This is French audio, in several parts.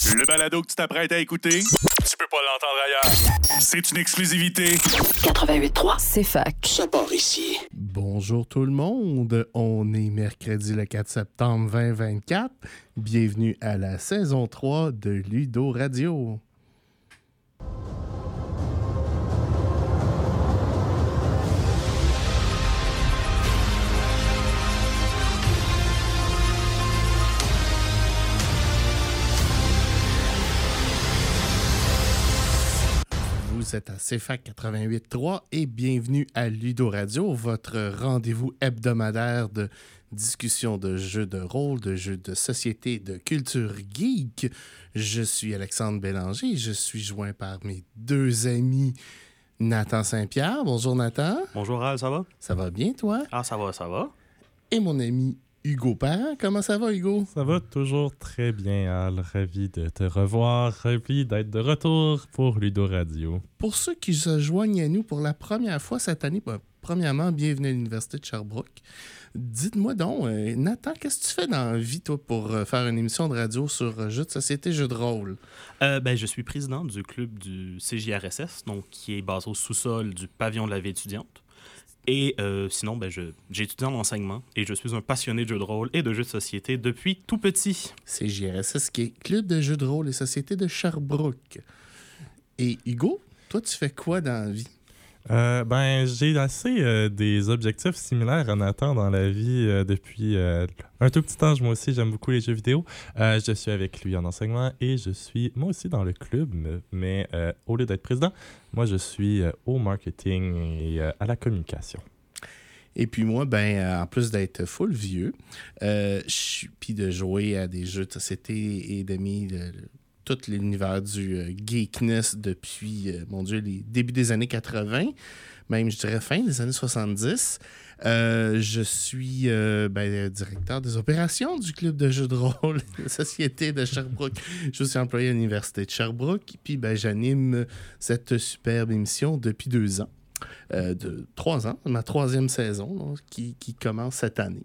Le balado que tu t'apprêtes à écouter, tu peux pas l'entendre ailleurs. C'est une exclusivité. 88.3, c'est fac. Ça part ici. Bonjour tout le monde, on est mercredi le 4 septembre 2024. Bienvenue à la saison 3 de Ludo Radio. Vous êtes à CFAC 88.3 et bienvenue à Ludo Radio, votre rendez-vous hebdomadaire de discussion de jeux de rôle, de jeux de société, de culture geek. Je suis Alexandre Bélanger, je suis joint par mes deux amis Nathan Saint-Pierre. Bonjour Nathan. Bonjour Al, ça va? Ça va bien toi? Ah, ça va. Et mon ami Hugo Parent. Comment ça va Hugo? Ça va toujours très bien, Al. Ravi de te revoir, ravi d'être de retour pour Ludo Radio. Pour ceux qui se joignent à nous pour la première fois cette année, premièrement, bienvenue à l'Université de Sherbrooke. Dites-moi donc, Nathan, qu'est-ce que tu fais dans la vie, toi, pour faire une émission de radio sur jeux de société, jeux de rôle? Je suis président du club du CJRSS, donc, qui est basé au sous-sol du pavillon de la vie étudiante. Et sinon, j'ai étudié en enseignement et je suis un passionné de jeux de rôle et de jeux de société depuis tout petit. CJRSS, qui est Club de jeux de rôle et société de Sherbrooke. Et Hugo, toi, tu fais quoi dans la vie? J'ai assez des objectifs similaires à Nathan dans la vie depuis un tout petit temps. Moi aussi, j'aime beaucoup les jeux vidéo. Je suis avec lui en enseignement et je suis moi aussi dans le club, mais au lieu d'être président, moi je suis au marketing et à la communication. Et puis moi, en plus d'être full vieux, puis de jouer à des jeux de société et d'aimer tout l'univers du geekness depuis, les débuts des années 80, même je dirais fin des années 70. Je suis directeur des opérations du club de jeux de rôle de la Société de Sherbrooke. Je suis employé à l'Université de Sherbrooke, puis j'anime cette superbe émission depuis 2 ans. De 3 ans, ma 3e saison là, qui commence cette année.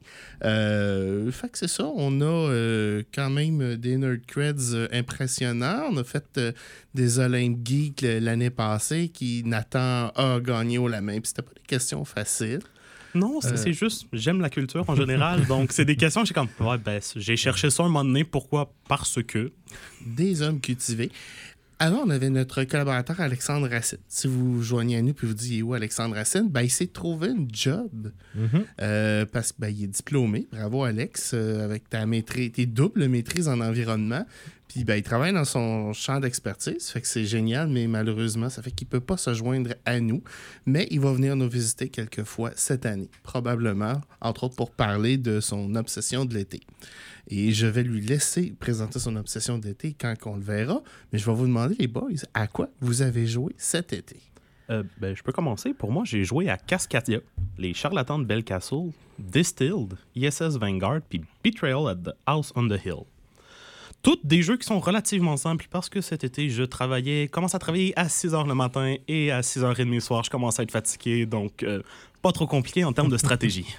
Fait que c'est ça, on a quand même des nerd creds impressionnants. On a fait des Olympiques Geeks l'année passée qui Nathan a gagné haut la main. Puis c'était pas des questions faciles. Non, c'est juste, j'aime la culture en général, donc c'est des questions que j'ai comme, j'ai cherché ça un moment donné, pourquoi? Parce que... Des hommes cultivés. Alors, on avait notre collaborateur Alexandre Racine. Si vous joignez à nous et vous dites où Alexandre Racine, il s'est trouvé une job parce qu'il est diplômé. Bravo Alex, avec tes doubles maîtrises en environnement. Puis il travaille dans son champ d'expertise, fait que c'est génial, mais malheureusement, ça fait qu'il ne peut pas se joindre à nous. Mais il va venir nous visiter quelques fois cette année, probablement, entre autres pour parler de son obsession de l'été. Et je vais lui laisser présenter son obsession d'été quand on le verra. Mais je vais vous demander, les boys, à quoi vous avez joué cet été? Je peux commencer. Pour moi, j'ai joué à Cascadia, les Charlatans de Belcastle, Distilled, ISS Vanguard, puis Betrayal at the House on the Hill. Toutes des jeux qui sont relativement simples parce que cet été, commence à travailler à 6h le matin et à 6h30 le soir, je commence à être fatigué, donc pas trop compliqué en termes de stratégie.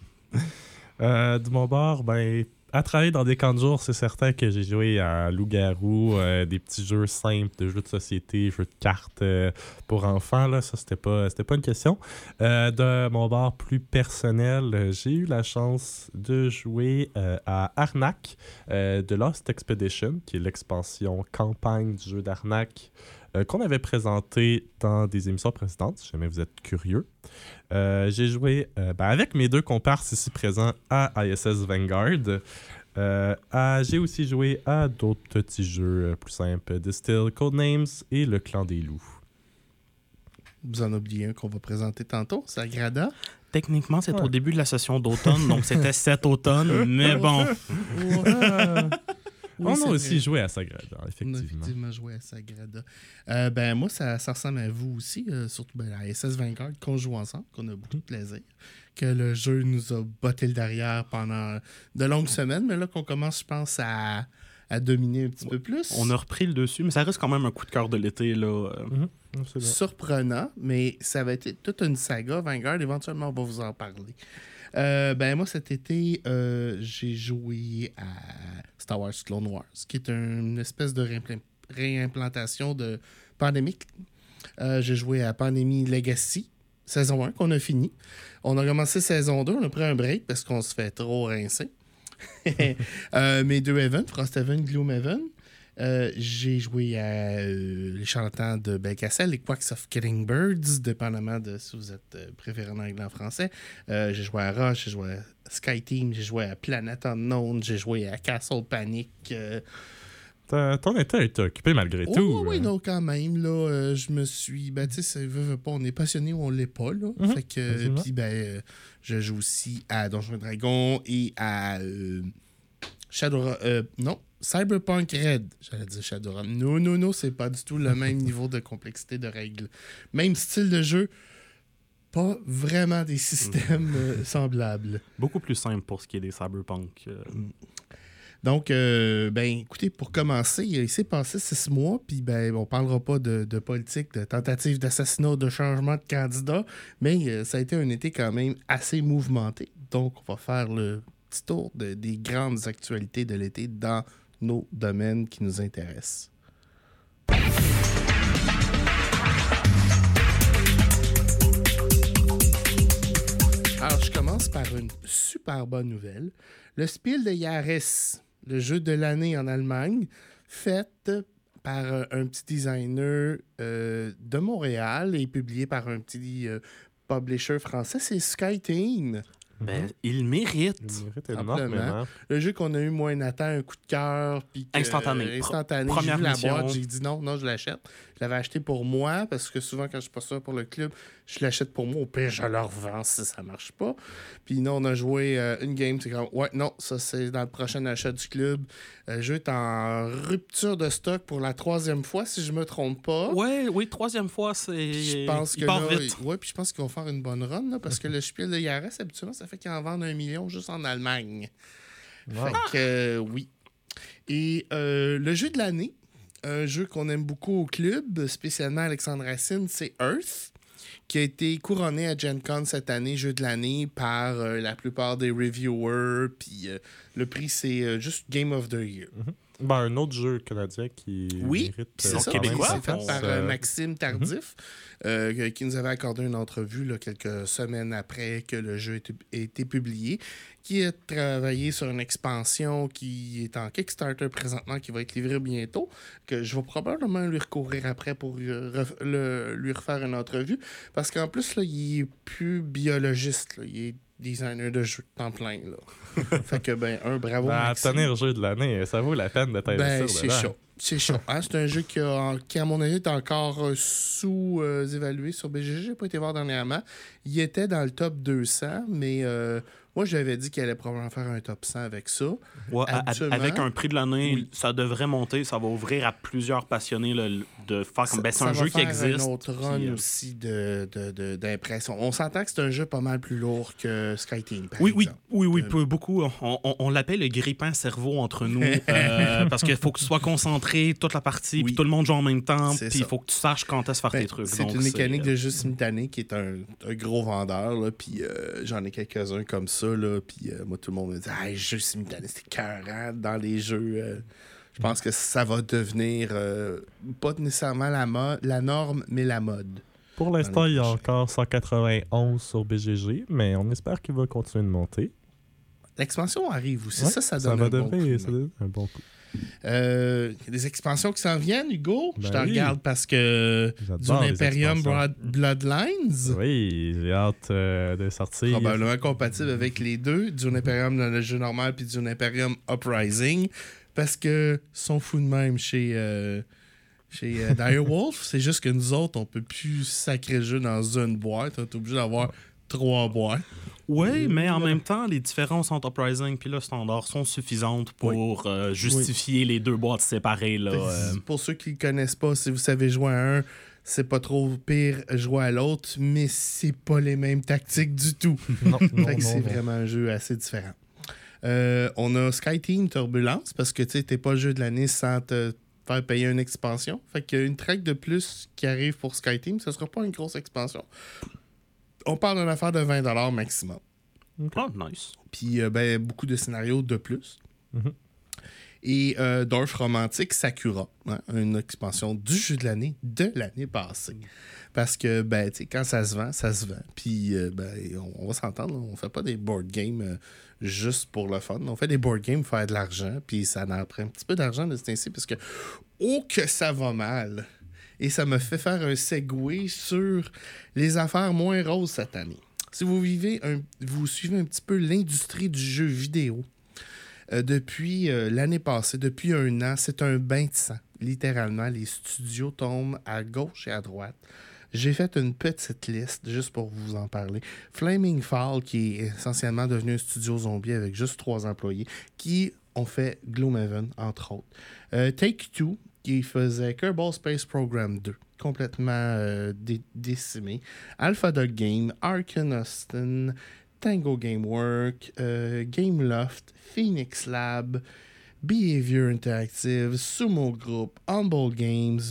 De mon bord, à travailler dans des camps de jour, c'est certain que j'ai joué à Loup-garou, des petits jeux simples de jeux de société, jeux de cartes pour enfants. Là, ça, c'était pas une question. De mon bord plus personnel, j'ai eu la chance de jouer à Arnak de Lost Expedition, qui est l'expansion campagne du jeu d'Arnak qu'on avait présenté dans des émissions précédentes, si jamais vous êtes curieux. J'ai joué avec mes 2 comparses ici présents à ISS Vanguard. J'ai aussi joué à d'autres petits jeux plus simples, Distill, Codenames et Le Clan des Loups. Vous en oubliez un qu'on va présenter tantôt, Sagrada. Techniquement, c'est au début de la session d'automne, donc c'était cet automne, mais bon... Oui, on a aussi joué à Sagrada, effectivement. On a effectivement joué à Sagrada. Moi, ça ressemble à vous aussi, surtout à SS Vanguard, qu'on joue ensemble, qu'on a beaucoup de plaisir, que le jeu nous a botté le derrière pendant de longues semaines, mais là qu'on commence, je pense, à dominer un petit peu plus. On a repris le dessus, mais ça reste quand même un coup de cœur de l'été, là. Surprenant, mais ça va être toute une saga. Vanguard, éventuellement, on va vous en parler. Ben moi, cet été, j'ai joué à Star Wars Clone Wars, qui est une espèce de réimplantation de Pandemic. J'ai joué à Pandemic Legacy, saison 1, qu'on a fini. On a commencé saison 2, on a pris un break parce qu'on se fait trop rincer. Mes 2 Events, Frosthaven, Gloomhaven. J'ai joué à Les Charlatans de Belcastel, les Quacks of Killing Birds, dépendamment de si vous êtes préféré en anglais ou en français. J'ai joué à Rush, j'ai joué à Sky Team, j'ai joué à Planet Unknown, j'ai joué à Castle Panic. Ton été a été occupé malgré tout. Oui, donc quand même, là, je me suis... Ben, tu sais, veut pas, on est passionné ou on l'est pas, là. Fait que, puis, ben, je joue aussi à Donjons et Dragons et à Cyberpunk Red. J'allais dire Shadowrun. Non, c'est pas du tout le même niveau de complexité de règles. Même style de jeu, pas vraiment des systèmes semblables. Beaucoup plus simple pour ce qui est des Cyberpunk. Donc, ben, écoutez, pour commencer, il s'est passé 6 mois, puis ben, on parlera pas de politique, de tentative d'assassinat, de changement de candidat, mais ça a été un été quand même assez mouvementé. Donc, on va faire le petit tour des grandes actualités de l'été dans nos domaines qui nous intéressent. Alors, je commence par une super bonne nouvelle. Le Spiel des Jahres, le jeu de l'année en Allemagne, fait par un petit designer de Montréal et publié par un petit publisher français, c'est Sky Team. Ben, il mérite. Il mérite énormément. Le jeu qu'on a eu, moi et Nathan, un coup de cœur. Instantané. J'ai vu la boîte, j'ai dit non, je l'achète. Je l'avais acheté pour moi parce que souvent, quand je suis pas sûr pour le club, je l'achète pour moi. Au pire, je le revends si ça marche pas. Puis non, on a joué une game. C'est comme, ouais, non, ça c'est dans le prochain achat du club. Le jeu est en rupture de stock pour la 3e fois, si je me trompe pas. Oui, 3e fois, c'est. Je pense que part là, vite. ouais, puis je pense qu'ils vont faire une bonne run là, parce que le Spiel de Jahres, habituellement, ça fait qu'ils en vendent 1 million juste en Allemagne. Wow. Fait que oui. Et le jeu de l'année, un jeu qu'on aime beaucoup au club, spécialement Alexandre Racine, c'est Earth, qui a été couronné à Gen Con cette année, jeu de l'année, par la plupart des reviewers. Puis le prix, c'est juste Game of the Year. Ben, un autre jeu canadien qui mérite... c'est ça, ça. québécois, C'est fait par Maxime Tardif, Mm-hmm. qui nous avait accordé une entrevue là, quelques semaines après que le jeu ait été publié, qui a travaillé sur une expansion qui est en Kickstarter présentement, qui va être livrée bientôt, que je vais probablement lui recourir après pour lui refaire une entrevue, parce qu'en plus, là, il est plus biologiste, là, il est designer de jeu temps plein. Là. Fait que, ben, bravo, Maxime. Tenir jeu de l'année, ça vaut la peine de t'investir Ben, c'est dedans. chaud. C'est chaud. Hein? C'est un jeu qui, à mon avis, est encore sous-évalué sur BGG. J'ai pas été voir dernièrement. Il était dans le top 200, mais moi, j'avais dit qu'il allait probablement faire un top 100 avec ça. Ouais, Habituellement, avec un prix de l'année, oui. ça devrait monter. Ça va ouvrir à plusieurs passionnés là, de faire comme. Ben, c'est un ça va jeu qui faire existe. un autre run puis, aussi d'impression. On s'entend que c'est un jeu pas mal plus lourd que Sky Team, par Oui, exemple. oui, beaucoup. On l'appelle le grippin cerveau entre nous parce qu'il faut que tu sois concentré toute la partie, Oui. puis tout le monde joue en même temps, C'est puis il ça. faut que tu saches quand est-ce faire Ben, tes trucs. c'est Donc, une mécanique de jeu simultané qui est un gros vendeur, là, puis j'en ai quelques-uns comme ça, là, puis moi, tout le monde me dit « Hey, jeu simultané, c'est écœurant dans les jeux. Je pense que ça va devenir pas nécessairement la norme, mais la mode. Pour l'instant, il y a prochains. encore 191 sur BGG, mais on espère qu'il va continuer de monter. L'expansion arrive aussi, Ouais, ça donne va un bon coup. donner ça donne un bon coup. Il y a des expansions qui s'en viennent, Hugo. Ben Je te oui. regarde parce que J'adore Dune les Imperium expansions. Bloodlines, Oui, j'ai hâte de sortir. probablement compatible avec les deux, Dune Imperium dans le jeu normal puis Dune Imperium Uprising, parce que sont fous de même chez Direwolf. C'est juste que nous autres, on peut plus sacrer le jeu dans une boîte. On est obligé d'avoir 3 boîtes. Oui, mais en même temps, les différences entre Uprising et le standard sont suffisantes pour justifier les deux boîtes séparées. Là, Pour ceux qui ne connaissent pas, si vous savez jouer à un, c'est pas trop pire jouer à l'autre, mais c'est pas les mêmes tactiques du tout. Non, Fait que c'est vraiment un jeu assez différent. On a Sky Team Turbulence, parce que tu sais, t'es pas le jeu de l'année sans te faire payer une expansion. Fait qu'il y a une track de plus qui arrive pour Sky Team, ce sera pas une grosse expansion. On parle d'une affaire de 20$ maximum. Oh, nice. Puis beaucoup de scénarios de plus. Mhm. Et Dorf Romantique Sakura, hein, une expansion du jeu de l'année passée. Parce que, tu sais, quand ça se vend, ça se vend. Puis, on va s'entendre, là, on fait pas des board games juste pour le fun. On fait des board games pour faire de l'argent, puis ça en prend un petit peu d'argent de ce temps-ci, parce que, oh que ça va mal! Et ça me fait faire un segue sur les affaires moins roses cette année. Si vous suivez un petit peu l'industrie du jeu vidéo, depuis l'année passée, depuis 1 an, c'est un bain de sang. Littéralement, les studios tombent à gauche et à droite. J'ai fait une petite liste juste pour vous en parler. Flaming Fall, qui est essentiellement devenu un studio zombie avec juste 3 employés, qui ont fait Gloomhaven, entre autres. Take-Two, qui faisait Kerbal Space Program 2, complètement décimé. Alpha Dog Game, Arken Austin, Tango Gamework, Gameloft, Phoenix Lab, Behavior Interactive, Sumo Group, Humble Games,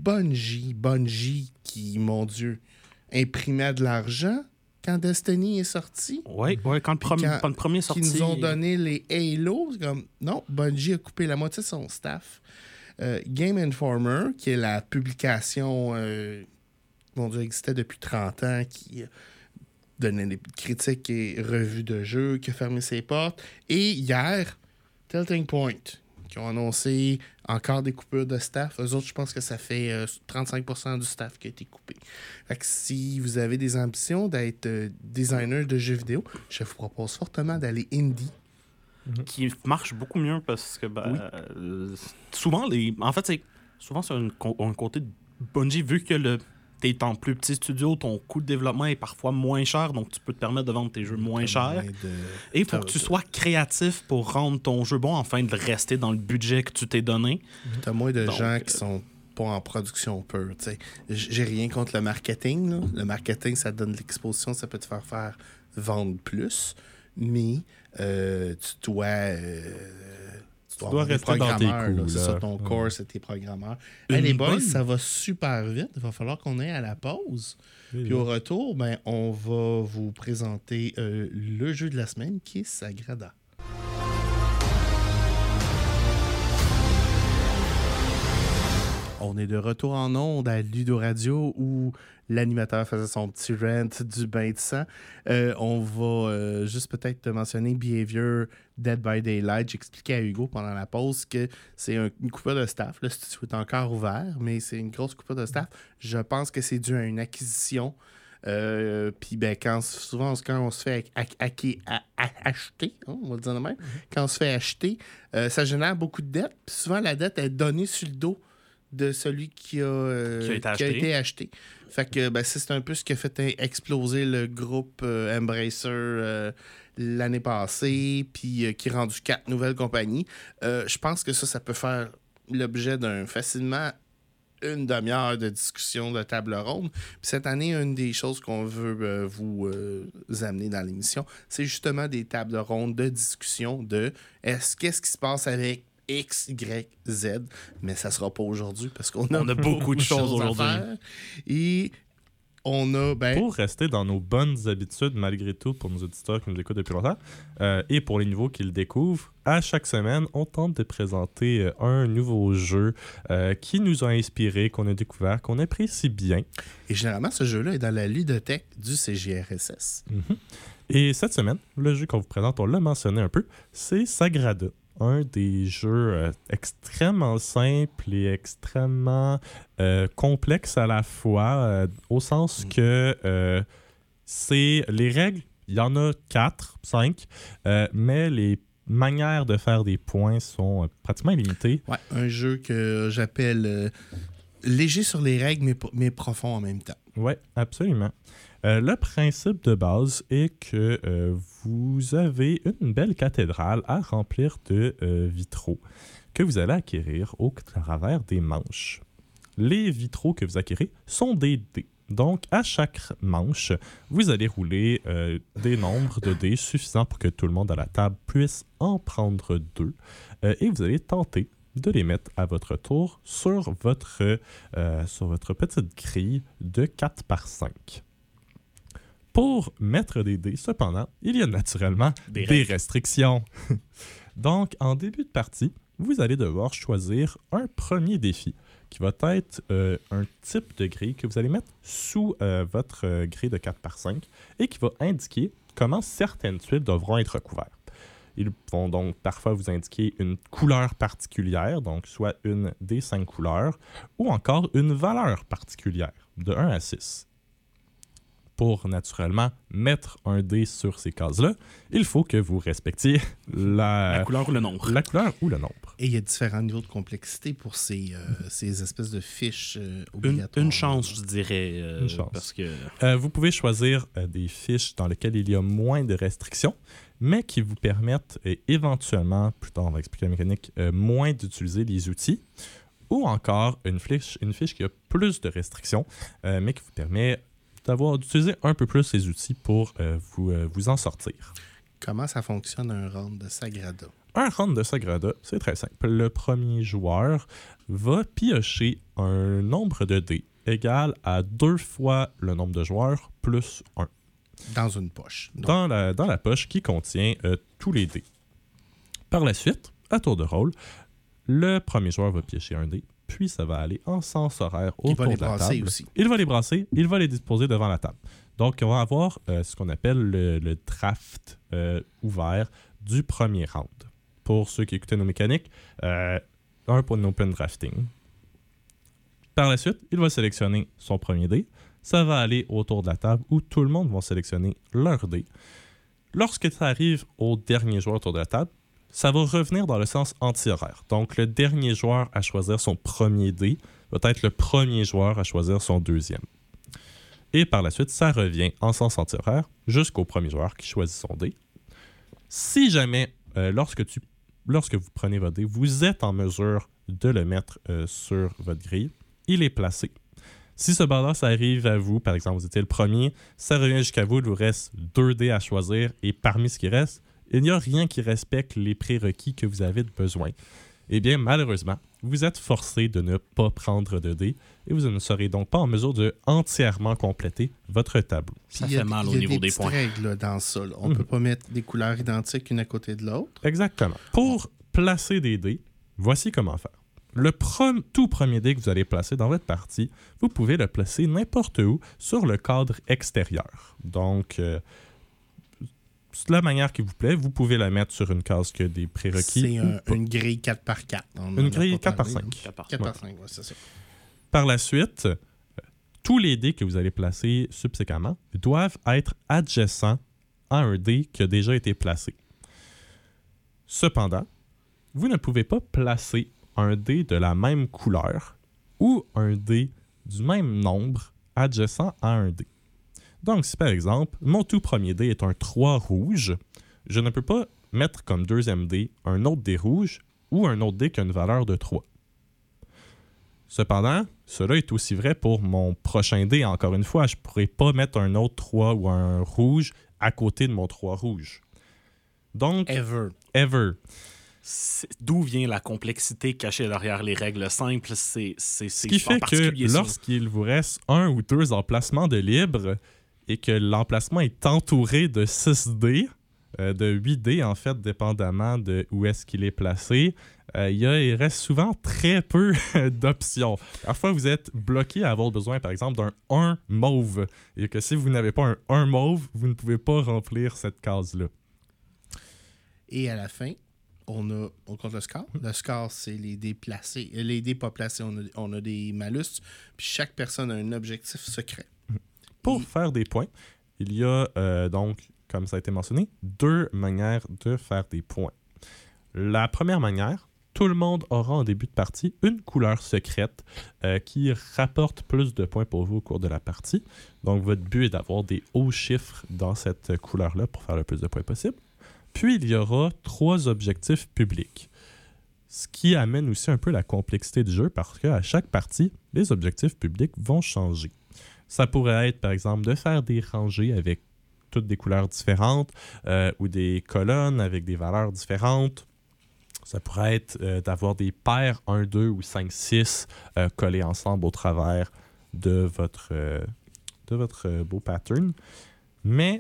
Bungie qui, mon Dieu, imprimait de l'argent quand Destiny est sorti. Oui, quand le premier est sorti. Qui nous ont donné les Halo. C'est comme, non, Bungie a coupé la moitié de son staff. Game Informer, qui est la publication, mon Dieu, existait depuis 30 ans, qui donnait des critiques et revues de jeux, qui a fermé ses portes. Et hier, Tilting Point, qui ont annoncé encore des coupures de staff. Eux autres, je pense que ça fait 35% du staff qui a été coupé. Fait que si vous avez des ambitions d'être designer de jeux vidéo, je vous propose fortement d'aller indie. Qui marche beaucoup mieux parce que souvent, c'est un côté de Bungie, vu que t'es en plus petit studio, ton coût de développement est parfois moins cher, donc tu peux te permettre de vendre tes jeux moins chers. Et il faut que tu sois créatif pour rendre ton jeu bon, afin de rester dans le budget que tu t'es donné. T'as moins de gens qui sont pas en production pure. T'sais. J'ai rien contre le marketing. Là. Le marketing, ça donne de l'exposition, ça peut te faire vendre plus, mais tu dois rester dans tes coups. C'est ça, ton core, c'est tes programmeurs. Hey, les boys, ça va super vite. Il va falloir qu'on aille à la pause. Puis au retour, on va vous présenter le jeu de la semaine qui est Sagrada. On est de retour en ondes à Ludo Radio où l'animateur faisait son petit rant du bain de sang. On va juste peut-être te mentionner Behavior Dead by Daylight. J'expliquais à Hugo pendant la pause que c'est une coupure de staff. Le studio est encore ouvert, mais c'est une grosse coupure de staff. Je pense que c'est dû à une acquisition. Puis souvent quand on se fait acheter, on va le dire de même, quand on se fait acheter, ça génère beaucoup de dettes. Puis souvent la dette est donnée sur le dos de celui qui a été acheté. Fait que c'est un peu ce qui a fait exploser le groupe Embracer l'année passée, puis qui a rendu 4 nouvelles compagnies. Je pense que ça peut faire l'objet d'un facilement 1 demi-heure de discussion de table ronde. Puis cette année, une des choses qu'on veut vous amener dans l'émission, c'est justement des tables rondes de discussion de qu'est-ce qui se passe avec X, Y, Z, mais ça sera pas aujourd'hui parce qu'on a beaucoup de choses aujourd'hui. Et on a... Pour rester dans nos bonnes habitudes, malgré tout, pour nos auditeurs qui nous écoutent depuis longtemps, et pour les nouveaux qui le découvrent, à chaque semaine, on tente de présenter un nouveau jeu qui nous a inspiré, qu'on a découvert, qu'on apprécie bien. Et généralement, ce jeu-là est dans la ludothèque du CJRSS. Mm-hmm. Et cette semaine, le jeu qu'on vous présente, on l'a mentionné un peu, c'est Sagrada. Un des jeux extrêmement simples et extrêmement complexes à la fois, au sens que c'est les règles, il y en a 4, 5, mais les manières de faire des points sont pratiquement illimitées. Ouais, un jeu que j'appelle léger sur les règles, mais profond en même temps. Oui, absolument. Le principe de base est que vous avez une belle cathédrale à remplir de vitraux que vous allez acquérir au travers des manches. Les vitraux que vous acquérez sont des dés. Donc, à chaque manche, vous allez rouler des nombres de dés suffisants pour que tout le monde à la table puisse en prendre 2. Et vous allez tenter de les mettre à votre tour sur votre petite grille de 4 par 5. Pour mettre des dés, cependant, il y a naturellement des restrictions. Donc, en début de partie, vous allez devoir choisir un premier défi qui va être un type de grille que vous allez mettre sous votre grille de 4x5 et qui va indiquer comment certaines tuiles devront être recouvertes. Ils vont donc parfois vous indiquer une couleur particulière, donc soit une des 5 couleurs, ou encore une valeur particulière, de 1 à 6. Pour naturellement mettre un dé sur ces cases-là, il faut que vous respectiez la couleur ou le nombre. La couleur ou le nombre. Et il y a différents niveaux de complexité pour ces espèces de fiches obligatoires. Une chance, je dirais. Une chance. Parce que... vous pouvez choisir des fiches dans lesquelles il y a moins de restrictions, mais qui vous permettent éventuellement, plus tard on va expliquer la mécanique, moins d'utiliser les outils. Ou encore une fiche qui a plus de restrictions, mais qui vous permet d'utiliser un peu plus ces outils pour vous en sortir. Comment ça fonctionne un round de Sagrada? Un round de Sagrada, c'est très simple. Le premier joueur va piocher un nombre de dés égal à 2 fois le nombre de joueurs plus 1. Dans une poche. Dans la poche qui contient tous les dés. Par la suite, à tour de rôle, le premier joueur va piocher un dé, puis ça va aller en sens horaire autour de la table. Aussi. Il va les brasser, il va les disposer devant la table. Donc, on va avoir ce qu'on appelle le draft ouvert du premier round. Pour ceux qui écoutaient nos mécaniques, un pour un open drafting. Par la suite, il va sélectionner son premier dé. Ça va aller autour de la table où tout le monde va sélectionner leur dé. Lorsque ça arrive au dernier joueur autour de la table, ça va revenir dans le sens anti-horaire. Donc, le dernier joueur à choisir son premier dé va être le premier joueur à choisir son deuxième. Et par la suite, ça revient en sens anti-horaire jusqu'au premier joueur qui choisit son dé. Si jamais, lorsque vous prenez votre dé, vous êtes en mesure de le mettre sur votre grille, il est placé. Si cependant ça arrive à vous, par exemple, vous étiez le premier, ça revient jusqu'à vous, il vous reste 2 dés à choisir et parmi ce qui reste, il n'y a rien qui respecte les prérequis que vous avez besoin. Eh bien, malheureusement, vous êtes forcé de ne pas prendre de dés et vous ne serez donc pas en mesure de entièrement compléter votre tableau. Ça fait mal au niveau des points. Il y a des petites règles là, dans ça. Là. On ne peut pas mettre des couleurs identiques une à côté de l'autre. Exactement. Pour placer des dés, voici comment faire. Le tout premier dé que vous allez placer dans votre partie, vous pouvez le placer n'importe où sur le cadre extérieur. Donc, de la manière qui vous plaît, vous pouvez la mettre sur une case qui a des prérequis. C'est une grille 4x4. Une grille 4x5. 4x5, oui, c'est ça. Par la suite, tous les dés que vous allez placer subséquemment doivent être adjacents à un dé qui a déjà été placé. Cependant, vous ne pouvez pas placer un dé de la même couleur ou un dé du même nombre adjacent à un dé. Donc, si par exemple, mon tout premier dé est un 3 rouge, je ne peux pas mettre comme deuxième dé un autre dé rouge ou un autre dé qui a une valeur de 3. Cependant, cela est aussi vrai pour mon prochain dé. Encore une fois, je ne pourrais pas mettre un autre 3 ou un rouge à côté de mon 3 rouge. Donc, Ever. D'où vient la complexité cachée derrière les règles simples? C'est ce qui fait que lorsqu'il vous reste 1 ou 2 emplacements de libre et que l'emplacement est entouré de 6 dés, de 8 dés en fait, dépendamment de où est-ce qu'il est placé, il reste souvent très peu d'options. Parfois, vous êtes bloqué à avoir besoin, par exemple, d'un 1 mauve et que si vous n'avez pas un 1 mauve, vous ne pouvez pas remplir cette case-là. Et à la fin, on compte le score. Le score, c'est les dés placés. Les dés pas placés, on a des malus. Puis chaque personne a un objectif secret. Pour faire des points, il y a donc, comme ça a été mentionné, 2 manières de faire des points. La première manière, tout le monde aura en début de partie une couleur secrète qui rapporte plus de points pour vous au cours de la partie. Donc, votre but est d'avoir des hauts chiffres dans cette couleur-là pour faire le plus de points possible. Puis, il y aura 3 objectifs publics. Ce qui amène aussi un peu la complexité du jeu parce qu'à chaque partie, les objectifs publics vont changer. Ça pourrait être, par exemple, de faire des rangées avec toutes des couleurs différentes ou des colonnes avec des valeurs différentes. Ça pourrait être d'avoir des paires 1, 2 ou 5, 6 collés ensemble au travers de votre beau pattern. Mais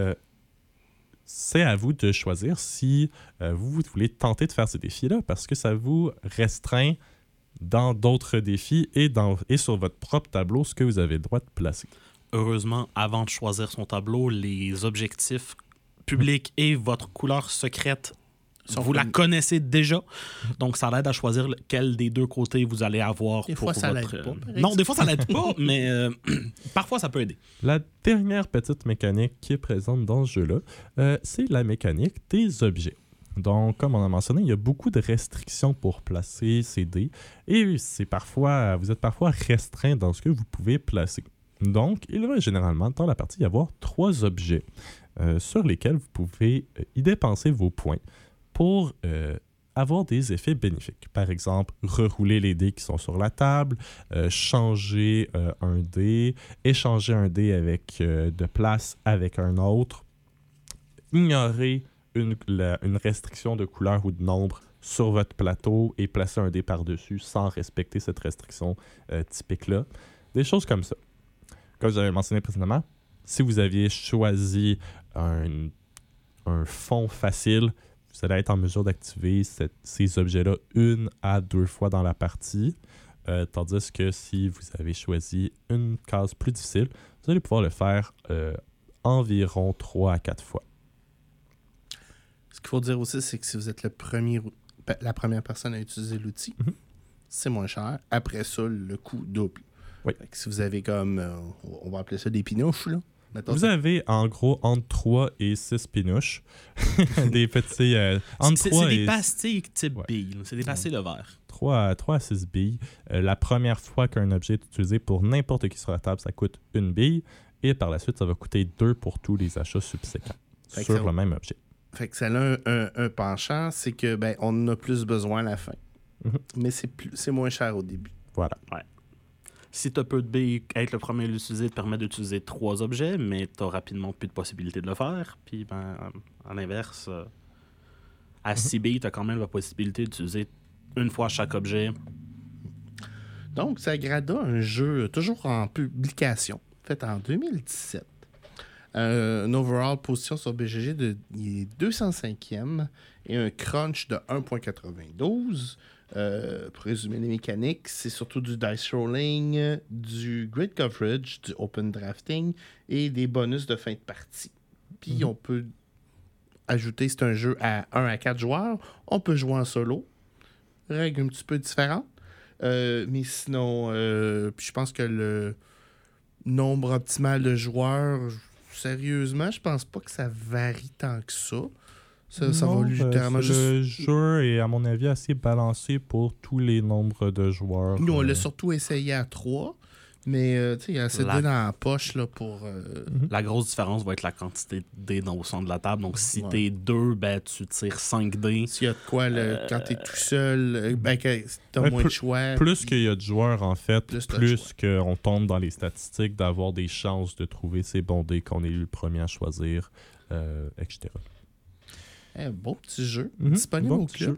c'est à vous de choisir si vous voulez tenter de faire ces défis-là, parce que ça vous restreint dans d'autres défis et sur votre propre tableau ce que vous avez le droit de placer. Heureusement, avant de choisir son tableau, les objectifs publics et votre couleur secrète, vous la connaissez déjà. Donc, ça l'aide à choisir lequel des deux côtés vous allez avoir. Des fois, ça l'aide pas. Non, des fois, ça l'aide pas, mais parfois, ça peut aider. La dernière petite mécanique qui est présente dans ce jeu-là, c'est la mécanique des objets. Donc, comme on a mentionné, il y a beaucoup de restrictions pour placer ces dés et vous êtes parfois restreint dans ce que vous pouvez placer. Donc, il va généralement, dans la partie, y avoir 3 objets sur lesquels vous pouvez y dépenser vos points pour avoir des effets bénéfiques. Par exemple, rerouler les dés qui sont sur la table, changer un dé, échanger un dé de place avec un autre, ignorer une restriction de couleur ou de nombre sur votre plateau et placer un dé par-dessus sans respecter cette restriction typique-là. Des choses comme ça. Comme j'avais mentionné précédemment, si vous aviez choisi un fond facile, vous allez être en mesure d'activer ces objets-là 1 à 2 fois dans la partie, tandis que si vous avez choisi une case plus difficile, vous allez pouvoir le faire environ 3 à 4 fois. Ce qu'il faut dire aussi, c'est que si vous êtes la première personne à utiliser l'outil, c'est moins cher. Après ça, le coût double. Oui. Fait que si vous avez comme, on va appeler ça des pinouches, là. Mettons, vous avez en gros entre 3 et 6 pinouches. Des petits. C'est des pastilles type billes. C'est des pastilles de verre. 3 à 6 billes. La première fois qu'un objet est utilisé pour n'importe qui sur la table, ça coûte 1 bille. Et par la suite, ça va coûter 2 pour tous les achats subséquents sur le même objet. Fait que ça a un penchant, c'est que on en a plus besoin à la fin. Mais c'est moins cher au début. Voilà. Ouais. Si tu as peu de billes, être le premier à l'utiliser te permet d'utiliser 3 objets, mais tu as rapidement plus de possibilités de le faire. Puis, à l'inverse, à 6 billes, tu as quand même la possibilité d'utiliser une fois chaque objet. Donc, Sagrada, un jeu toujours en publication, fait en 2017. Un overall position sur BGG il est 205e et un crunch de 1.92. Pour résumer les mécaniques, c'est surtout du dice rolling, du grid coverage, du open drafting et des bonus de fin de partie. Puis on peut ajouter, c'est un jeu à 1 à 4 joueurs. On peut jouer en solo. Règle un petit peu différente. Mais sinon, puis je pense que le nombre optimal de joueurs, sérieusement, je pense pas que ça varie tant que ça. Ça va littéralement juste... Le jeu est, à mon avis, assez balancé pour tous les nombres de joueurs. Nous, on l'a surtout essayé à 3, mais il y a assez de dés dans la poche là, pour... La grosse différence va être la quantité de dés au centre de la table. Donc, si t'es 2, tu tires 5 dés. S'il y a de quoi, quand t'es tout seul, t'as moins de choix. Plus qu'il y a de joueurs, en fait, plus qu'on tombe dans les statistiques d'avoir des chances de trouver ces bons dés qu'on est le premier à choisir, etc. Bon petit jeu, disponible au club.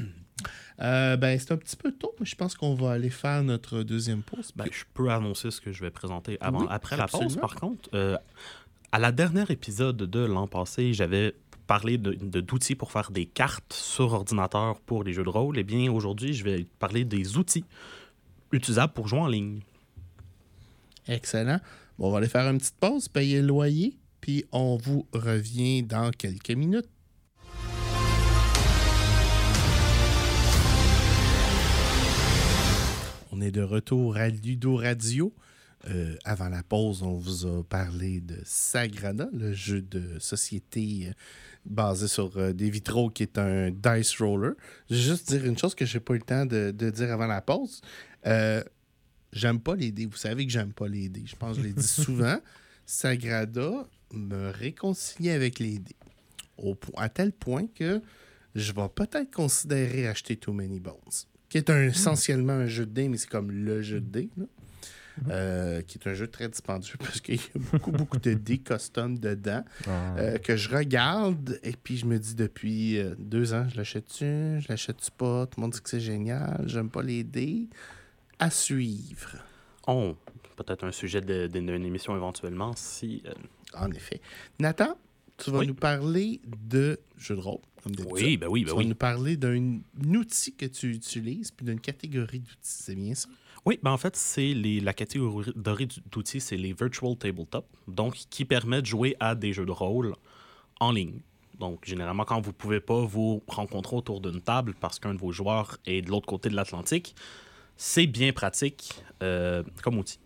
C'est un petit peu tôt, mais je pense qu'on va aller faire notre deuxième pause. Je peux annoncer ce que je vais présenter après la pause. Par contre, à la dernière épisode de l'an passé, j'avais parlé d'outils pour faire des cartes sur ordinateur pour les jeux de rôle. Eh bien, aujourd'hui, je vais parler des outils utilisables pour jouer en ligne. Excellent. Bon, on va aller faire une petite pause, payer le loyer, puis on vous revient dans quelques minutes. On est de retour à Ludo Radio. Avant la pause, on vous a parlé de Sagrada, le jeu de société basé sur des vitraux qui est un dice roller. Je vais juste dire une chose que je n'ai pas eu le temps de dire avant la pause. J'aime pas les dés. Vous savez que j'aime pas les dés. Je pense que je l'ai dit souvent. Sagrada me réconcilie avec les dés. À tel point que je vais peut-être considérer acheter Too Many Bones, qui est essentiellement un jeu de dés, mais c'est comme le jeu de dés, là. Qui est un jeu très dispendieux parce qu'il y a beaucoup de dés custom dedans que je regarde et puis je me dis depuis 2 ans, je l'achète-tu pas? Tout le monde dit que c'est génial, j'aime pas les dés. À suivre. Peut-être un sujet d'une émission éventuellement si... en effet. Nathan, tu vas Oui. nous parler de jeux de rôle, comme d'habitude. Oui, ben oui, Tu vas nous parler d'un outil que tu utilises, puis d'une catégorie d'outils, c'est bien ça? Oui, ben en fait, c'est la catégorie d'outils, c'est les Virtual Tabletop, donc qui permet de jouer à des jeux de rôle en ligne. Donc, généralement, quand vous ne pouvez pas vous rencontrer autour d'une table parce qu'un de vos joueurs est de l'autre côté de l'Atlantique, c'est bien pratique comme outil.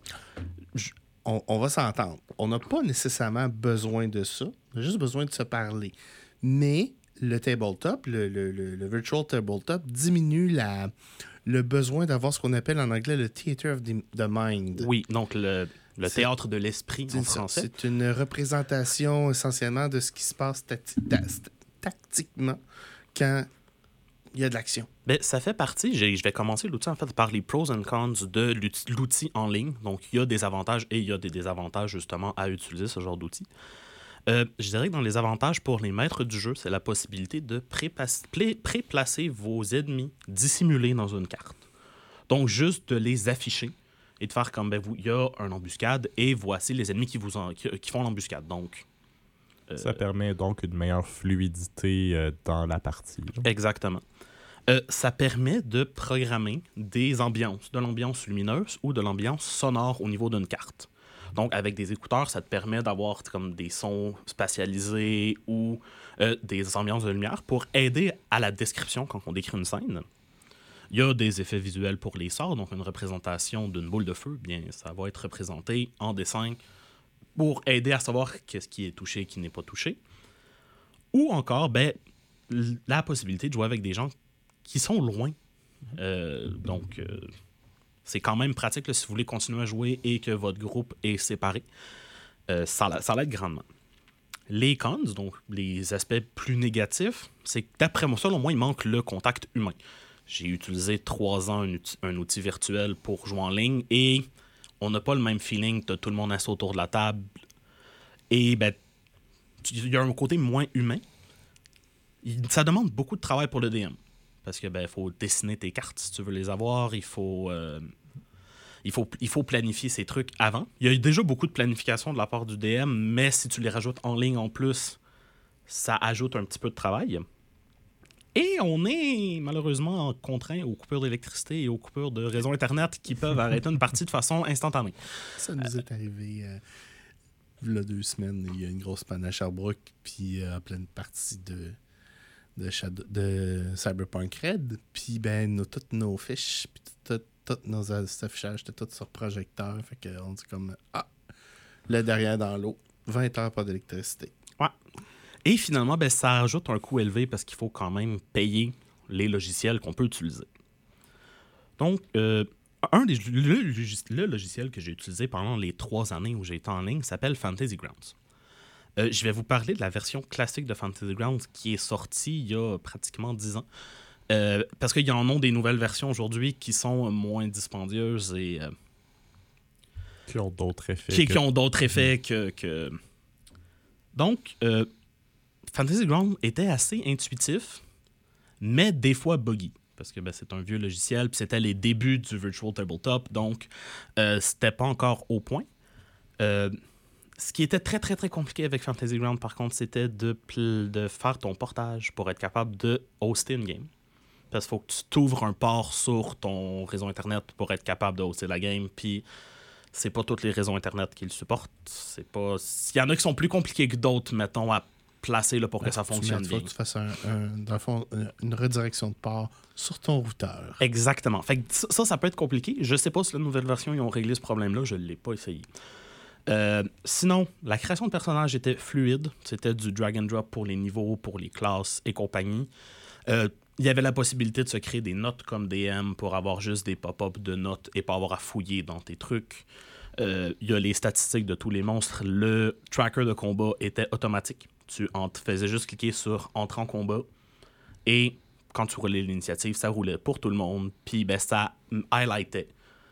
On va s'entendre. On n'a pas nécessairement besoin de ça. On a juste besoin de se parler. Mais le tabletop, le virtual tabletop, diminue le besoin d'avoir ce qu'on appelle en anglais le theater of the mind. Oui, donc le théâtre de l'esprit en français. C'est une représentation essentiellement de ce qui se passe tactiquement quand il y a de l'action. Ben, ça fait partie, je vais commencer l'outil en fait par les pros and cons de l'outil en ligne. Donc, il y a des avantages et il y a des désavantages justement à utiliser ce genre d'outil. Je dirais que dans les avantages pour les maîtres du jeu, c'est la possibilité de préplacer vos ennemis dissimulés dans une carte. Donc, juste de les afficher et de faire comme, il y a une embuscade et voici les ennemis qui font l'embuscade. Donc, ça permet donc une meilleure fluidité dans la partie. Là. Exactement. Ça permet de programmer des ambiances, de l'ambiance lumineuse ou de l'ambiance sonore au niveau d'une carte. Donc, avec des écouteurs, ça te permet d'avoir comme des sons spatialisés ou des ambiances de lumière pour aider à la description quand on décrit une scène. Il y a des effets visuels pour les sorts, donc une représentation d'une boule de feu, bien, ça va être représenté en dessin pour aider à savoir qu'est-ce qui est touché et qui n'est pas touché. Ou encore, la possibilité de jouer avec des gens qui sont loin. Donc, c'est quand même pratique là, si vous voulez continuer à jouer et que votre groupe est séparé. Ça l'aide grandement. Les cons, donc les aspects plus négatifs, c'est que d'après moi, selon moi, il manque le contact humain. J'ai utilisé 3 ans un outil virtuel pour jouer en ligne et on n'a pas le même feeling de tout le monde assis autour de la table. Et il y a un côté moins humain. Ça demande beaucoup de travail pour le DM. Parce que faut dessiner tes cartes si tu veux les avoir. Il faut planifier ces trucs avant. Il y a déjà beaucoup de planification de la part du DM, mais si tu les rajoutes en ligne en plus, ça ajoute un petit peu de travail. Et on est malheureusement contraint aux coupures d'électricité et aux coupures de réseau Internet qui peuvent arrêter une partie de façon instantanée. Ça nous est arrivé il y a 2 semaines. Il y a une grosse panne à Sherbrooke, puis en pleine partie de Cyberpunk Red. Puis toutes nos fiches, puis tous nos affichages, c'était tout sur projecteur. Fait qu'on dit comme le derrière dans l'eau. 20 heures pas d'électricité. Ouais. Et finalement, ça ajoute un coût élevé parce qu'il faut quand même payer les logiciels qu'on peut utiliser. Donc, le logiciel que j'ai utilisé pendant les 3 années où j'ai été en ligne s'appelle Fantasy Grounds. Je vais vous parler de la version classique de Fantasy Grounds qui est sortie il y a pratiquement 10 ans. Parce qu'il y en a des nouvelles versions aujourd'hui qui sont moins dispendieuses et... qui ont d'autres effets. Qui ont d'autres effets que... Donc, Fantasy Grounds était assez intuitif, mais des fois buggy. Parce que c'est un vieux logiciel, puis c'était les débuts du Virtual Tabletop, donc c'était pas encore au point. Ce qui était très, très, très compliqué avec Fantasy Grounds, par contre, c'était de faire ton portage pour être capable de hoster une game. Parce qu'il faut que tu t'ouvres un port sur ton réseau Internet pour être capable de hoster la game, puis c'est pas tous les réseaux Internet qui le supportent. Il y en a qui sont plus compliqués que d'autres, mettons, à placer là, pour que ça fonctionne bien. Il faut que tu fasses dans le fond, une redirection de port sur ton routeur. Exactement. Fait que ça peut être compliqué. Je sais pas si la nouvelle version, ils ont réglé ce problème-là. Je l'ai pas essayé. Sinon, la création de personnages était fluide. C'était du drag and drop pour les niveaux, pour les classes et compagnie. Il y avait la possibilité de se créer des notes comme DM pour avoir juste des pop-up de notes et pas avoir à fouiller dans tes trucs. Il y a les statistiques de tous les monstres. Le tracker de combat était automatique. Tu faisais juste cliquer sur « Entrer en combat » et quand tu roulais l'initiative, ça roulait pour tout le monde. Puis ça highlightait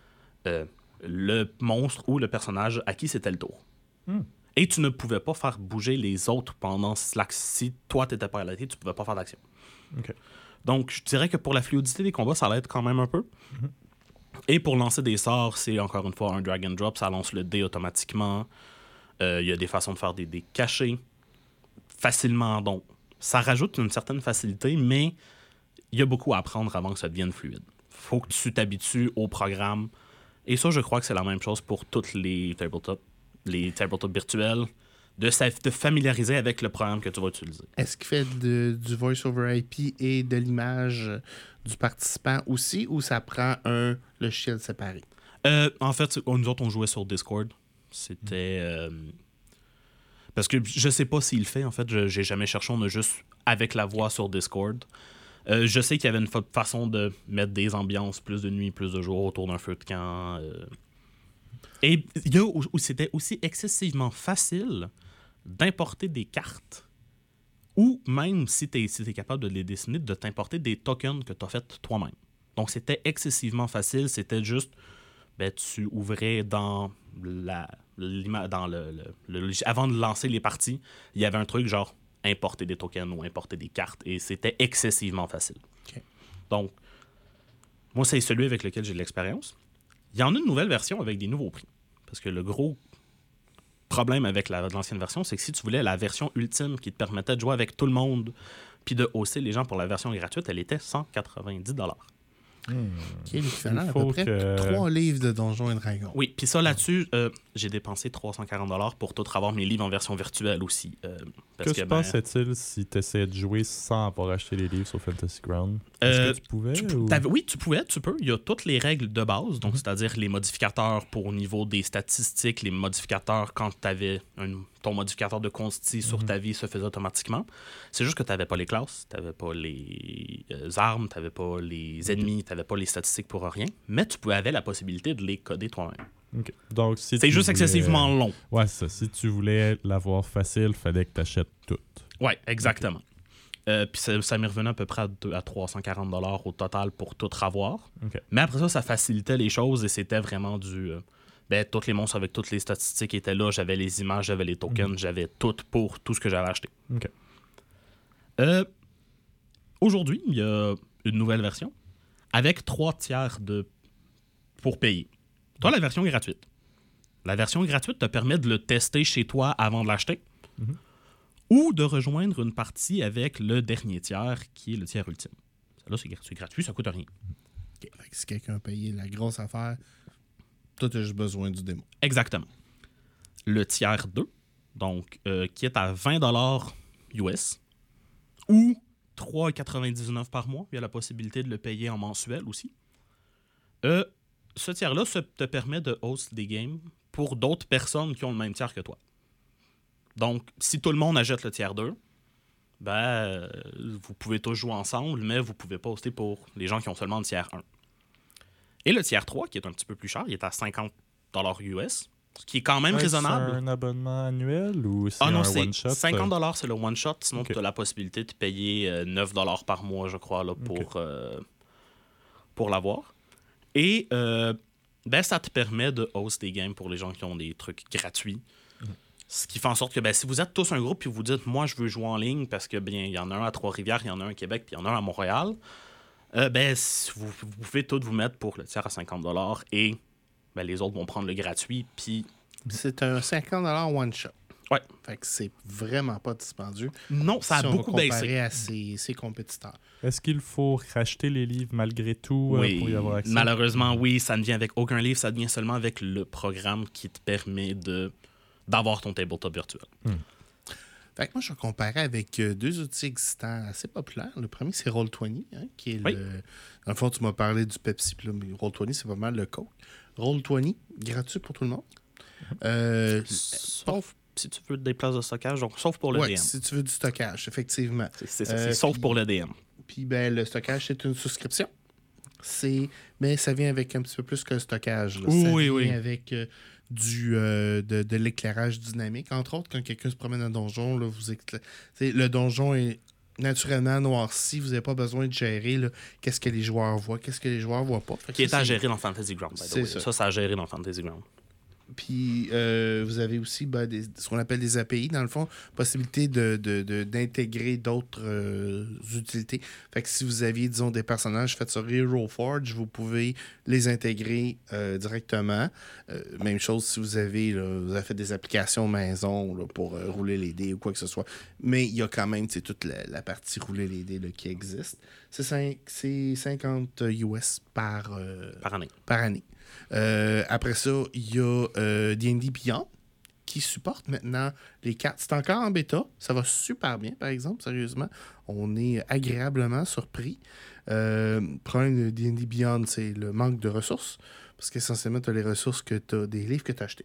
le monstre ou le personnage à qui c'était le tour. Et tu ne pouvais pas faire bouger les autres pendant si toi t'étais pas highlighté, tu pouvais pas faire d'action. Okay. Donc, je dirais que pour la fluidité des combats, ça l'aide quand même un peu. Et pour lancer des sorts, c'est encore une fois un drag and drop, ça lance le dé automatiquement. Il y a des façons de faire des cachets facilement. Donc, ça rajoute une certaine facilité, mais il y a beaucoup à apprendre avant que ça devienne fluide. Faut que tu t'habitues au programme. Et ça, je crois que c'est la même chose pour tous les tabletops virtuels, de te familiariser avec le programme que tu vas utiliser. Est-ce qu'il fait du voice over IP et de l'image du participant aussi, ou ça prend un logiciel séparé? En fait, nous autres, on jouait sur Discord. C'était... Parce que je sais pas s'il le fait, en fait. J'ai jamais cherché. On a juste avec la voix sur Discord. Je sais qu'il y avait une façon de mettre des ambiances, plus de nuit, plus de jour, autour d'un feu de camp. Et c'était aussi excessivement facile d'importer des cartes, ou même, si tu es capable de les dessiner, de t'importer des tokens que tu as fait toi-même. Donc, c'était excessivement facile. C'était juste, tu ouvrais dans avant de lancer les parties, il y avait un truc genre importer des tokens ou importer des cartes, et c'était excessivement facile. Okay. Donc, moi, c'est celui avec lequel j'ai de l'expérience. Il y en a une nouvelle version avec des nouveaux prix. Parce que le gros problème avec l'ancienne version, c'est que si tu voulais la version ultime qui te permettait de jouer avec tout le monde puis de hausser les gens pour la version gratuite, elle était 190 $. Qui est l'équivalent à peu près 3 livres de Donjons et Dragons. Oui, puis ça, là-dessus, j'ai dépensé 340 $ pour tout avoir mes livres en version virtuelle aussi. Que se passait-il si tu essayais de jouer sans avoir acheté les livres sur Fantasy Ground? Est-ce que tu pouvais? Oui, tu peux. Il y a toutes les règles de base, donc c'est-à-dire les modificateurs au niveau des statistiques, les modificateurs quand tu avais ton modificateur de consti sur ta vie se faisait automatiquement. C'est juste que tu n'avais pas les classes, tu n'avais pas les armes, tu n'avais pas les ennemis, tu n'avais pas les statistiques pour rien, mais tu avais la possibilité de les coder toi-même. Okay. Donc, c'est juste excessivement long. Ouais, ça. Si tu voulais l'avoir facile, il fallait que tu achètes tout. Oui, exactement. Puis ça m'est revenu à peu près à 340 $ au total pour tout avoir. Okay. Mais après ça facilitait les choses et c'était vraiment du... tous les monstres avec toutes les statistiques étaient là. J'avais les images, j'avais les tokens, j'avais tout pour tout ce que j'avais acheté. Okay. Aujourd'hui, il y a une nouvelle version avec 3 tiers pour payer. Toi, la version gratuite. La version gratuite te permet de le tester chez toi avant de l'acheter ou de rejoindre une partie avec le dernier tiers qui est le tiers ultime. Là, c'est gratuit, ça coûte rien. Okay. Si quelqu'un a payé la grosse affaire, toi, tu as juste besoin du démo. Exactement. Le tiers 2, donc, qui est à 20 $ US ou 3,99 par mois. Il y a la possibilité de le payer en mensuel aussi. Ce tiers-là te permet de host des games pour d'autres personnes qui ont le même tiers que toi. Donc, si tout le monde achète le tiers 2, vous pouvez tous jouer ensemble, mais vous ne pouvez pas hoster pour les gens qui ont seulement le tiers 1. Et le tiers 3, qui est un petit peu plus cher, il est à 50 $ US, ce qui est quand même raisonnable. C'est un abonnement annuel ou c'est un one-shot? 50 $, c'est le one-shot. Sinon, tu as la possibilité de payer 9 $ par mois, je crois, là, pour l'avoir. Et ça te permet de host des games pour les gens qui ont des trucs gratuits. Ce qui fait en sorte que si vous êtes tous un groupe et vous dites « Moi, je veux jouer en ligne parce que il y en a un à Trois-Rivières, il y en a un à Québec, puis il y en a un à Montréal. » vous pouvez tous vous mettre pour le tiers à 50 $ et les autres vont prendre le gratuit. Puis c'est un 50 $ one-shot. Ouais. Fait que c'est vraiment pas dispendieux. Non, ça a beaucoup baissé. Comparé à ses compétiteurs. Est-ce qu'il faut racheter les livres malgré tout pour y avoir accès? Malheureusement, oui. Ça ne vient avec aucun livre. Ça vient seulement avec le programme qui te permet d'avoir ton tabletop virtuel. Fait que moi, je vais comparer avec 2 outils existants assez populaires. Le premier, c'est Roll20, qui est Dans le fond, tu m'as parlé du Pepsi, mais Roll20, c'est pas mal le Coke. Roll20, gratuit pour tout le monde. Sauf si tu veux des places de stockage, donc sauf pour le DM. Si tu veux du stockage, effectivement. C'est ça, c'est sauf pour le DM. Puis le stockage, c'est une souscription. Mais ça vient avec un petit peu plus qu'un stockage. Là. Ça vient avec de l'éclairage dynamique. Entre autres, quand quelqu'un se promène dans un donjon, là, le donjon est naturellement noirci. Vous n'avez pas besoin de gérer qu'est-ce que les joueurs voient, qu'est-ce que les joueurs voient pas. Qui est à gérer dans Fantasy Ground. C'est ça. Ça a géré dans Fantasy Ground. Puis vous avez aussi ce qu'on appelle des API, dans le fond, possibilité d'intégrer d'autres utilités. Fait que si vous aviez, disons, des personnages faits sur Hero Forge, vous pouvez les intégrer directement. Même chose si vous avez fait des applications maison là, pour rouler les dés ou quoi que ce soit. Mais il y a quand même toute la partie rouler les dés là, qui existe. C'est 50 US par année. Après ça, il y a D&D Beyond qui supporte maintenant les cartes. C'est encore en bêta. Ça va super bien, par exemple, sérieusement. On est agréablement surpris. Le problème de D&D Beyond, c'est le manque de ressources. Parce qu'essentiellement, tu as les ressources que tu as des livres que tu as achetés.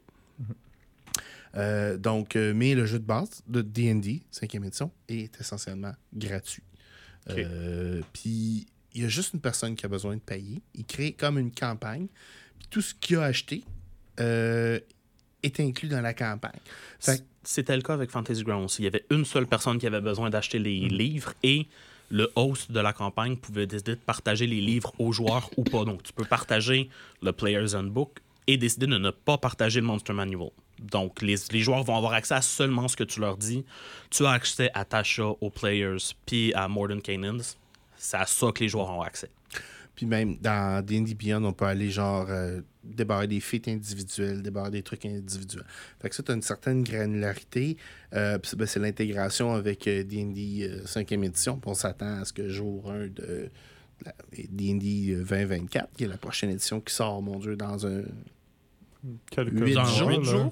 Mais le jeu de base de D&D, 5e édition, est essentiellement gratuit. Okay. Puis, il y a juste une personne qui a besoin de payer. Il crée comme une campagne. Puis tout ce qu'il a acheté est inclus dans la campagne. C'était le cas avec Fantasy Grounds. Il y avait une seule personne qui avait besoin d'acheter les livres et le host de la campagne pouvait décider de partager les livres aux joueurs ou pas. Donc, tu peux partager le Player's Handbook et décider de ne pas partager le Monster Manual. Donc, les joueurs vont avoir accès à seulement ce que tu leur dis. Tu as accès à Tasha, aux Players, puis à Morden Canaans. C'est à ça que les joueurs ont accès. Puis même dans D&D Beyond, on peut aller débarrer des feats individuels, débarrer des trucs individuels. Fait que ça, tu as une certaine granularité. Puis c'est l'intégration avec D&D 5e édition. Puis on s'attend à ce que jour 1 de D&D 2024, qui est la prochaine édition qui sort, mon Dieu, dans un... 8 jours?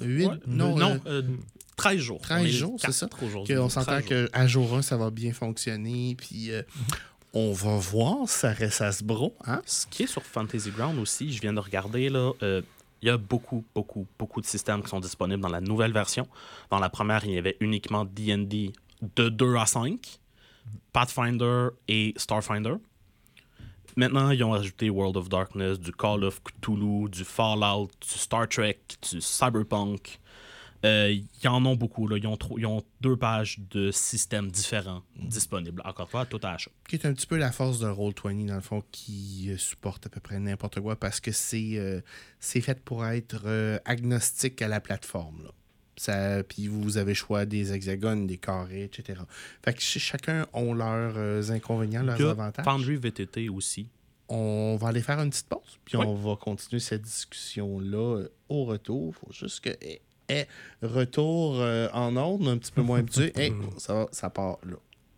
13 jours. 13 jours, c'est ça. On s'entend qu'à jour 1, ça va bien fonctionner. Puis... on va voir, ça reste à ce bro. Hein? Ce qui est sur Fantasy Ground aussi, je viens de regarder, là, il y a beaucoup de systèmes qui sont disponibles dans la nouvelle version. Dans la première, il y avait uniquement D&D de 2 à 5, Pathfinder et Starfinder. Maintenant, ils ont ajouté World of Darkness, du Call of Cthulhu, du Fallout, du Star Trek, du Cyberpunk. Ils en ont beaucoup. Là. Ils ont 2 pages de systèmes différents disponibles. Encore fois, tout à achat. Qui est un petit peu la force de Roll20, dans le fond, qui supporte à peu près n'importe quoi parce que c'est fait pour être agnostique à la plateforme. Là. Puis vous avez le choix des hexagones, des carrés, etc. Fait que chacun ont leurs inconvénients, leurs avantages. Foundry VTT aussi. On va aller faire une petite pause, puis on va continuer cette discussion-là au retour. Il faut juste que... retour en onde, un petit peu moins habitué. Ça part là.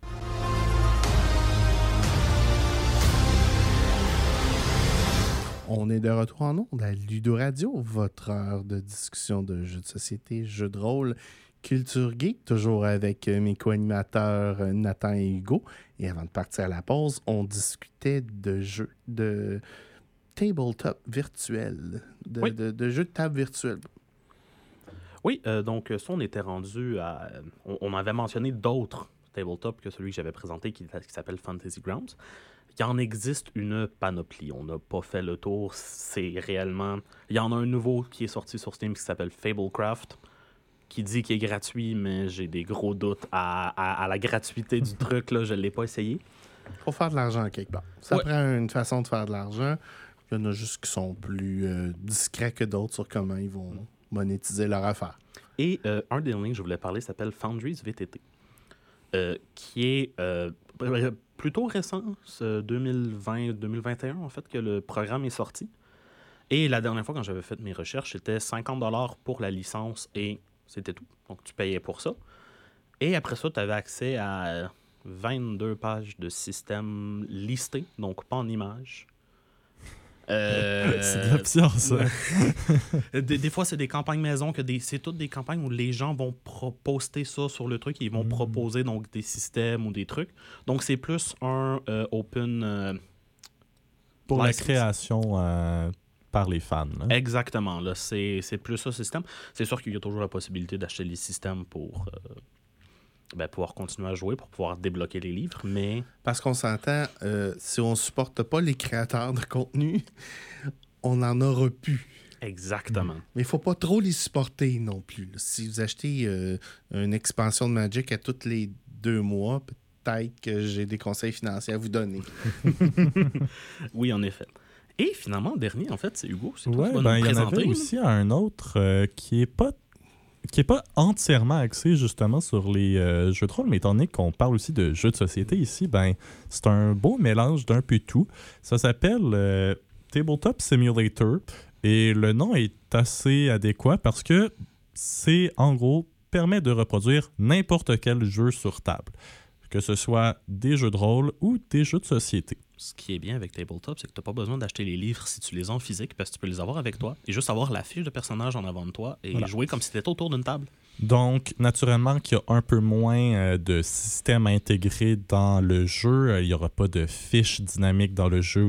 On est de retour en onde à Ludo Radio, votre heure de discussion de jeux de société, jeux de rôle, culture geek, toujours avec mes co-animateurs Nathan et Hugo. Et avant de partir à la pause, on discutait de jeux de tabletop virtuel, de jeux de table virtuel. Oui, donc ça, on était rendu à... On avait mentionné d'autres tabletops que celui que j'avais présenté qui s'appelle Fantasy Grounds. Il y en existe une panoplie. On n'a pas fait le tour. C'est réellement... Il y en a un nouveau qui est sorti sur Steam qui s'appelle Fablecraft, qui dit qu'il est gratuit, mais j'ai des gros doutes à la gratuité du truc. Là, je ne l'ai pas essayé. Il faut faire de l'argent quelque part. Ça prend une façon de faire de l'argent. Il y en a juste qui sont plus discrets que d'autres sur comment ils vont... monétiser leur affaire. Et un des lignes que je voulais parler s'appelle Foundries VTT, qui est plutôt récent, 2020-2021 en fait, que le programme est sorti. Et la dernière fois, quand j'avais fait mes recherches, c'était 50$ pour la licence et c'était tout. Donc, tu payais pour ça. Et après ça, tu avais accès à 22 pages de système listé, donc pas en images. C'est de l'option, ça. Des fois, c'est des campagnes maison, c'est toutes des campagnes où les gens vont poster ça sur le truc et ils vont proposer donc, des systèmes ou des trucs. Donc, c'est plus un open... pour la création par les fans. Hein? Exactement. Là, c'est plus ça, système. C'est sûr qu'il y a toujours la possibilité d'acheter les systèmes pour... pouvoir continuer à jouer, pour pouvoir débloquer les livres, mais... Parce qu'on s'entend, si on ne supporte pas les créateurs de contenu, on n'en aura plus. Exactement. Mais il ne faut pas trop les supporter non plus. Si vous achetez une expansion de Magic à tous les 2 mois, peut-être que j'ai des conseils financiers à vous donner. Oui, en effet. Et finalement, le dernier, en fait, c'est Hugo. C'est toi Ouais, qui vas ben, nous il y en présenter. avait là. aussi un autre qui est pas entièrement axé justement sur les jeux de rôle, mais étant donné qu'on parle aussi de jeux de société ici, ben c'est un beau mélange d'un peu tout. Ça s'appelle Tabletop Simulator et le nom est assez adéquat parce que c'est en gros permet de reproduire n'importe quel jeu sur table, que ce soit des jeux de rôle ou des jeux de société. Ce qui est bien avec Tabletop, c'est que tu n'as pas besoin d'acheter les livres si tu les as en physique, parce que tu peux les avoir avec toi et juste avoir la fiche de personnage en avant de toi et Voilà. jouer comme si tu étais autour d'une table. Donc, naturellement, qu'il y a un peu moins de système intégré dans le jeu. Il n'y aura pas de fiches dynamiques dans le jeu ou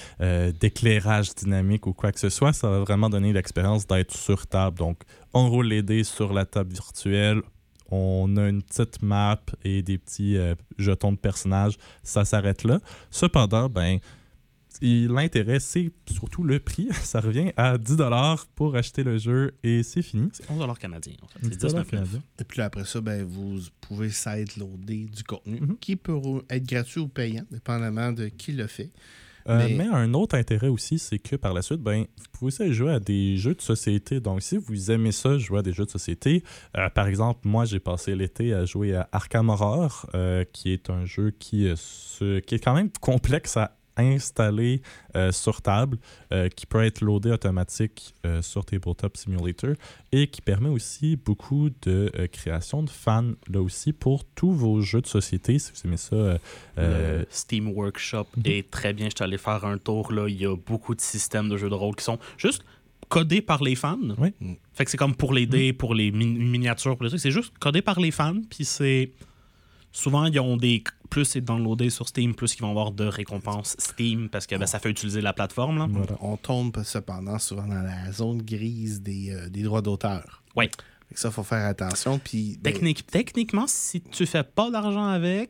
d'éclairage dynamique ou quoi que ce soit. Ça va vraiment donner l'expérience d'être sur table. Donc, on roule les dés sur la table virtuelle. On a une petite map et des petits jetons de personnages. Ça s'arrête là. Cependant, ben, l'intérêt, c'est surtout le prix. Ça revient à 10$ pour acheter le jeu et c'est fini. C'est 11$ canadiens, en fait. C'est 10$ 19,9$. canadiens. Et puis là, après ça, ben, vous pouvez sideloader du contenu Mhm. qui peut être gratuit ou payant, dépendamment de qui le fait. Mais un autre intérêt aussi, c'est que par la suite, ben, vous pouvez aussi jouer à des jeux de société. Donc, si vous aimez ça, jouer à des jeux de société, par exemple, moi, j'ai passé l'été à jouer à Arkham Horror, qui est un jeu qui est quand même complexe à installé sur table, qui peut être loadé automatique sur Tabletop Simulator et qui permet aussi beaucoup de création de fans là aussi pour tous vos jeux de société. Si vous aimez ça, Le Steam Workshop est très bien. Je suis allé faire un tour. Là. Il y a beaucoup de systèmes de jeux de rôle qui sont juste codés par les fans. Oui. Fait que c'est comme pour les dés, pour les miniatures, pour les trucs. C'est juste codé par les fans. Puis c'est... Souvent, ils ont des... Plus c'est downloadé sur Steam, plus ils vont avoir de récompenses Steam parce que ben, ça fait utiliser la plateforme. Là. Voilà. On tombe cependant souvent dans la zone grise des droits d'auteur. Oui. Fait que ça, il faut faire attention. Puis, ben, Techniquement, si tu fais pas d'argent avec,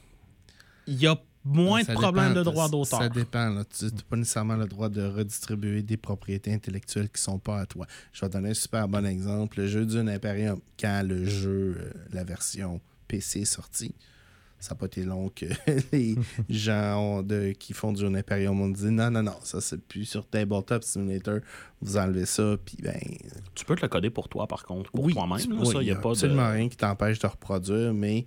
il y a moins de ça problèmes dépend, de droits d'auteur. Ça dépend. Là. Tu n'as pas nécessairement le droit de redistribuer des propriétés intellectuelles qui ne sont pas à toi. Je vais te donner un super bon exemple. Le jeu Dune Imperium, quand le jeu, la version PC est sortie, ça n'a pas été long que les gens qui font Dune Imperium ont dit non, ça c'est plus sur Tabletop Simulator, vous enlevez ça, puis ben... Tu peux te le coder pour toi, par contre, pour Oui, toi-même. Là, oui, ça, il n'y a pas absolument de... rien qui t'empêche de reproduire, mais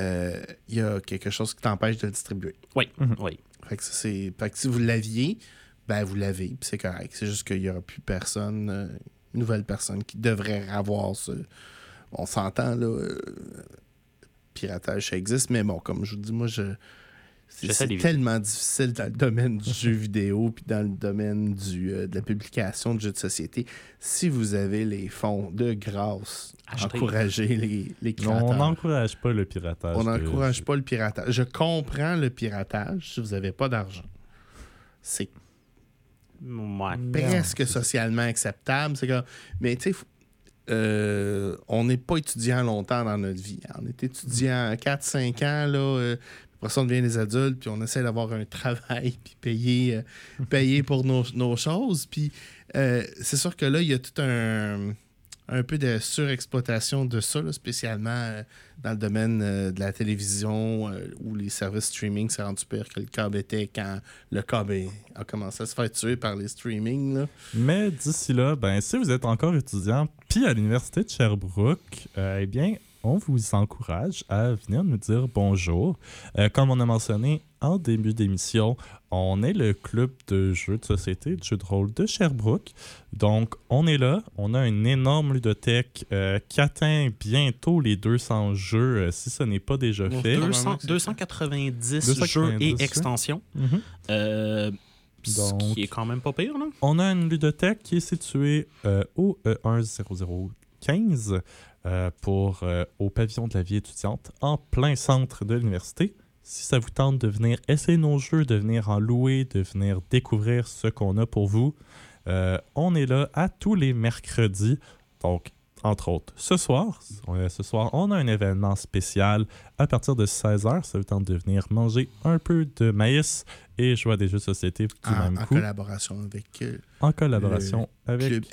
il y a quelque chose qui t'empêche de le distribuer. Oui, oui. Fait que fait que si vous l'aviez, ben vous l'avez, puis c'est correct. C'est juste qu'il n'y aura plus personne, une nouvelle personne qui devrait avoir ce... On s'entend, là, piratage, ça existe, mais bon, comme je vous dis, moi, c'est tellement difficile dans le domaine du jeu vidéo puis dans le domaine de la publication de jeux de société. Si vous avez les fonds de grâce, encouragez les créateurs. On n'encourage pas le piratage. On n'encourage pas le piratage. Je comprends le piratage si vous n'avez pas d'argent. C'est presque socialement acceptable. C'est comme... Mais tu sais, on n'est pas étudiant longtemps dans notre vie. On est étudiant 4-5 ans, là, après ça, on devient des adultes, puis on essaie d'avoir un travail, puis payer pour nos choses. Puis c'est sûr que là, il y a tout un peu de surexploitation de ça, là, spécialement dans le domaine de la télévision où les services streaming s'est rendu pire que le câble était quand le câble a commencé à se faire tuer par les streamings. Là. Mais d'ici là, ben, si vous êtes encore étudiant puis à l'Université de Sherbrooke, eh bien, on vous encourage à venir nous dire bonjour. Comme on a mentionné en début d'émission, on est le club de jeux de société, de jeux de rôle de Sherbrooke. Donc, on est là. On a une énorme ludothèque qui atteint bientôt les 200 jeux, si ce n'est pas déjà fait. 290 jeux et extensions. Mm-hmm. Ce qui est quand même pas pire. Là. On a une ludothèque qui est située au E10015 au pavillon de la vie étudiante en plein centre de l'université. Si ça vous tente de venir essayer nos jeux, de venir en louer, de venir découvrir ce qu'on a pour vous, on est là à tous les mercredis. Donc, entre autres, ce soir, on a un événement spécial à partir de 16h. Ça vous tente de venir manger un peu de maïs et jouer à des jeux de société du même coup. En collaboration avec Club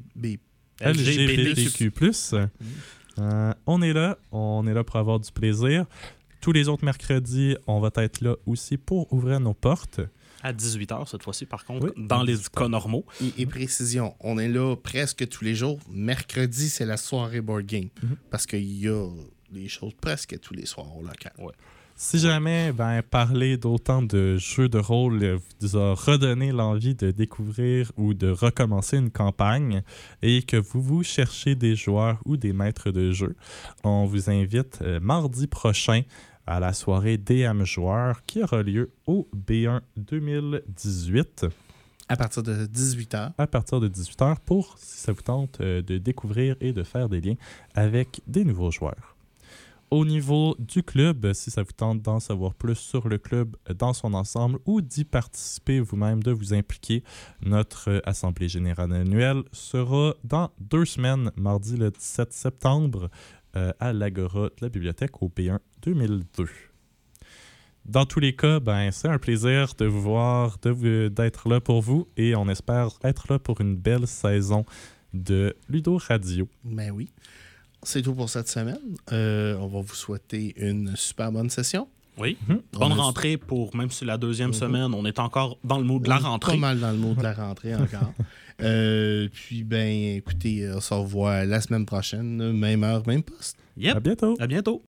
LGBTQ+. On est là pour avoir du plaisir. Tous les autres mercredis, on va être là aussi pour ouvrir nos portes. À 18h cette fois-ci, par contre, Oui, dans les 18h. cas normaux. Et précision, on est là presque tous les jours. Mercredi, c'est la soirée board game. Parce qu'il y a des choses presque tous les soirs au local. Ouais. Si jamais parler d'autant de jeux de rôle vous a redonné l'envie de découvrir ou de recommencer une campagne et que vous cherchez des joueurs ou des maîtres de jeu, on vous invite mardi prochain à la soirée DM Joueurs qui aura lieu au B1 2018 À partir de 18h. à partir de 18h pour, si ça vous tente, de découvrir et de faire des liens avec des nouveaux joueurs. Au niveau du club, si ça vous tente d'en savoir plus sur le club dans son ensemble ou d'y participer vous-même, de vous impliquer, notre Assemblée générale annuelle sera dans 2 semaines, mardi le 17 septembre, à l'Agora de la Bibliothèque au P1 2002. Dans tous les cas, c'est un plaisir de vous voir, d'être là pour vous et on espère être là pour une belle saison de Ludo Radio. Ben oui. C'est tout pour cette semaine. On va vous souhaiter une super bonne session. Oui. On Bonne a- rentrée pour même si la deuxième semaine, on est encore dans le mood de la rentrée. Pas mal dans le mot de la rentrée encore. Puis, écoutez, on se revoit la semaine prochaine. Même heure, même poste. Yep. À bientôt! À bientôt.